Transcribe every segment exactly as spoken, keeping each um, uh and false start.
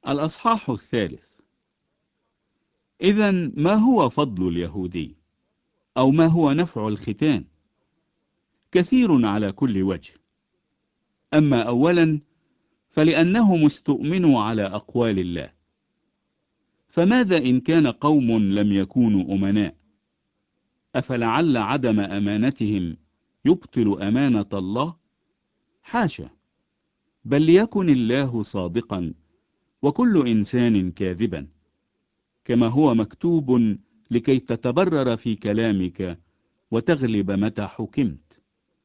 الأصحاح الثالث. إذن ما هو فضل اليهودي؟ أو ما هو نفع الختان؟ كثير على كل وجه. أما أولا فلأنه مستؤمن على أقوال الله. فماذا إن كان قوم لم يكونوا أمناء؟ أفلعل عدم أمانتهم يبطل أمانة الله؟ حاشا، بل ليكن الله صادقا وكل إنسان كاذبا، كما هو مكتوب: لكي تتبرر في كلامك وتغلب متى حكمت.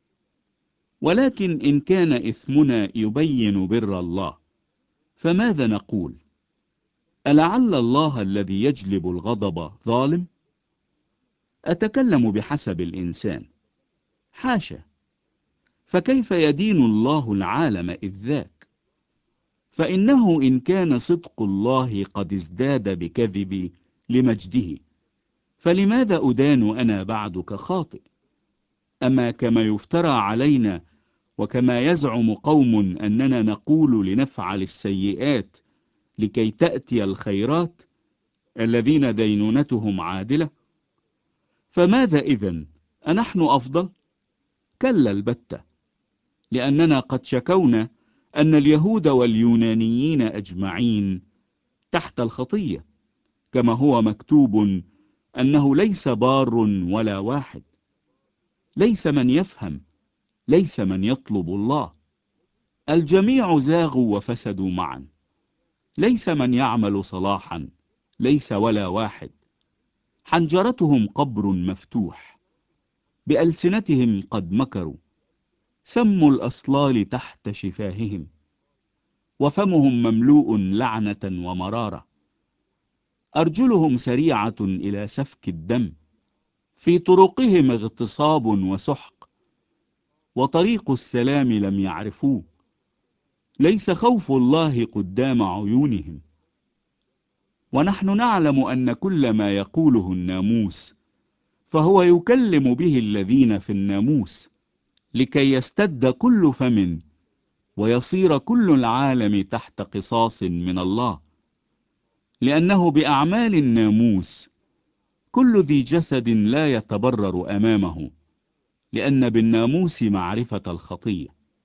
ولكن إن كان إثمنا يبين بر الله، فماذا نقول؟ ألعل الله الذي يجلب الغضب ظالم؟ أتكلم بحسب الإنسان. حاشا، فكيف يدين الله العالم إذ ذاك؟ فإنه إن كان صدق الله قد ازداد بكذبي لمجده، فلماذا أدان أنا بعد كخاطئ؟ أما كما يفترى علينا وكما يزعم قوم أننا نقول لنفعل السيئات لكي تأتي الخيرات الذين دينونتهم عادلة. فماذا إذن؟ أنحن أفضل؟ كلا البتة، لأننا قد شكونا أن اليهود واليونانيين أجمعين تحت الخطية، كما هو مكتوب: أنه ليس بار ولا واحد، ليس من يفهم، ليس من يطلب الله. الجميع زاغوا وفسدوا معا، ليس من يعمل صلاحا، ليس ولا واحد. حنجرتهم قبر مفتوح، بألسنتهم قد مكروا، سم الأصلال تحت شفاههم، وفمهم مملوء لعنة ومرارة. أرجلهم سريعة إلى سفك الدم، في طرقهم اغتصاب وسحق، وطريق السلام لم يعرفوه. ليس خوف الله قدام عيونهم. ونحن نعلم أن كل ما يقوله الناموس فهو يكلم به الذين في الناموس، لكي يستد كل فم ويصير كل العالم تحت قصاص من الله. لأنه بأعمال الناموس كل ذي جسد لا يتبرر أمامه، لأن بالناموس معرفة الخطية.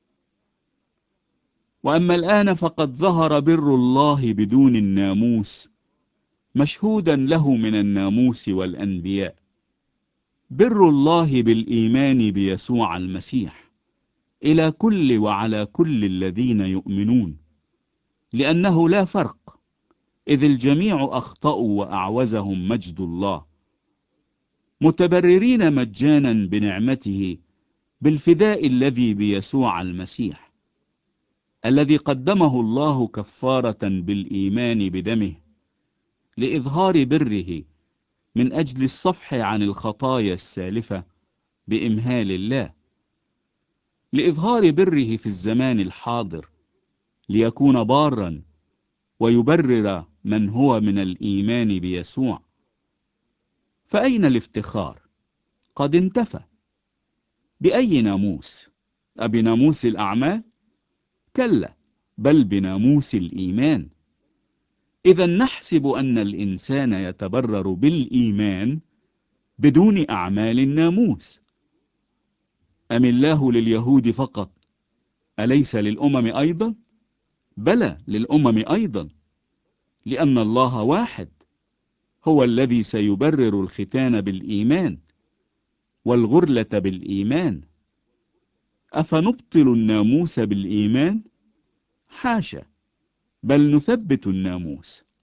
وأما الآن فقد ظهر بر الله بدون الناموس، مشهودا له من الناموس والأنبياء، بر الله بالإيمان بيسوع المسيح إلى كل وعلى كل الذين يؤمنون، لأنه لا فرق، إذ الجميع أخطأوا وأعوزهم مجد الله، متبررين مجانا بنعمته بالفداء الذي بيسوع المسيح، الذي قدمه الله كفارة بالإيمان بدمه، لإظهار بره من أجل الصفح عن الخطايا السالفة بإمهال الله، لإظهار بره في الزمان الحاضر، ليكون بارا ويبرر من هو من الإيمان بيسوع. فأين الافتخار؟ قد انتفى. بأي ناموس؟ أبناموس الأعمال؟ كلا، بل بناموس الإيمان. إذا نحسب أن الإنسان يتبرر بالإيمان بدون أعمال الناموس. أم الله لليهود فقط؟ أليس للأمم أيضا؟ بلى، للأمم أيضا، لأن الله واحد، هو الذي سيبرر الختان بالإيمان والغرلة بالإيمان. أفنبطل الناموس بالإيمان؟ حاشا، بل نثبت الناموس.